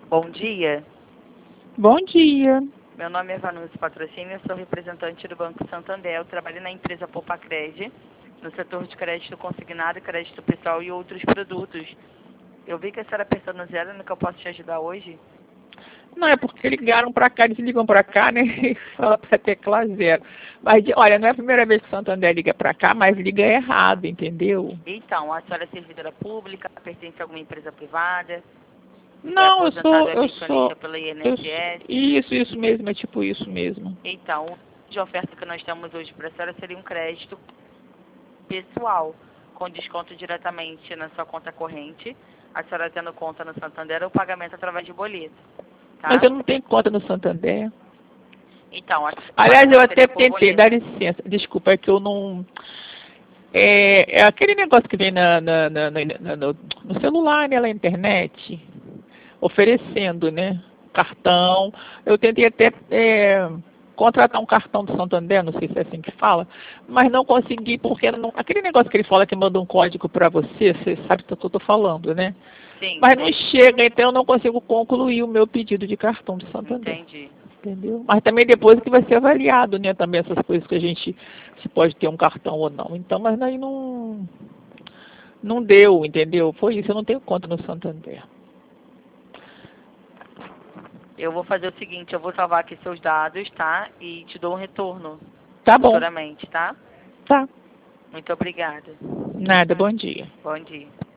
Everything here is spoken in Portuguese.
Bom dia. Bom dia. Meu nome é Vanúcia Patrocínio, eu sou representante do Banco Santander. Eu trabalho na empresa Poupacred, no setor de crédito consignado, crédito pessoal e outros produtos. Eu vi que a senhora apertou no zero, no que eu posso te ajudar hoje? Não, é porque ligaram pra cá, eles ligam pra cá, né? E fala pra teclar zero. Mas, olha, não é a primeira vez que o Santander liga pra cá, mas liga errado, entendeu? Então, a senhora é servidora pública, pertence a alguma empresa privada? É Não, aposentada ou é pensionista pela INSS? Isso mesmo, é tipo isso mesmo. Então, o de oferta que nós temos hoje para a senhora seria um crédito pessoal, com desconto diretamente na sua conta corrente, a senhora tendo conta no Santander ou pagamento através de boleto, tá? Mas eu não tenho conta no Santander. Então, Aliás, eu até seria por tentei, boleto. dá licença, desculpa, é que eu não... É aquele negócio que vem no celular, né, na internet, oferecendo, né, cartão. Eu tentei até contratar um cartão do Santander, não sei se é assim que fala, mas não consegui, porque não, aquele negócio que ele fala que manda um código para você, você sabe do que eu estou falando, né? Sim, Mas não sei. chega, então eu não consigo concluir o meu pedido de cartão do Santander. Entendi. Entendeu? Mas também depois que vai ser avaliado, né? Também essas coisas que a gente se pode ter um cartão ou não. Então, mas aí não deu, entendeu? Foi isso, eu não tenho conta no Santander. Eu vou fazer o seguinte, eu vou salvar aqui seus dados, tá? E te dou um retorno Tá bom. futuramente, tá? Tá. Muito obrigada. Nada, bom dia. Bom dia.